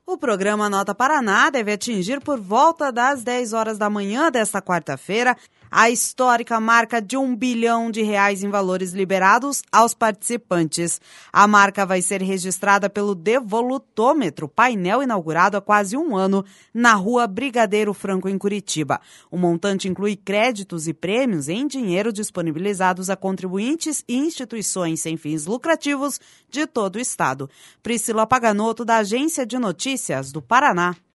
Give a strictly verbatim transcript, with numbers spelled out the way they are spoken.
O programa Nota Paraná deve atingir por volta das dez horas da manhã desta quarta-feira a histórica marca de um bilhão de reais em valores liberados aos participantes. A marca vai ser registrada pelo Devolutômetro, painel inaugurado há quase um ano na rua Brigadeiro Franco, em Curitiba. O montante inclui créditos e prêmios em dinheiro disponibilizados a contribuintes e instituições sem fins lucrativos de todo o estado. Priscila Paganoto, da Agência de Notícias do Paraná.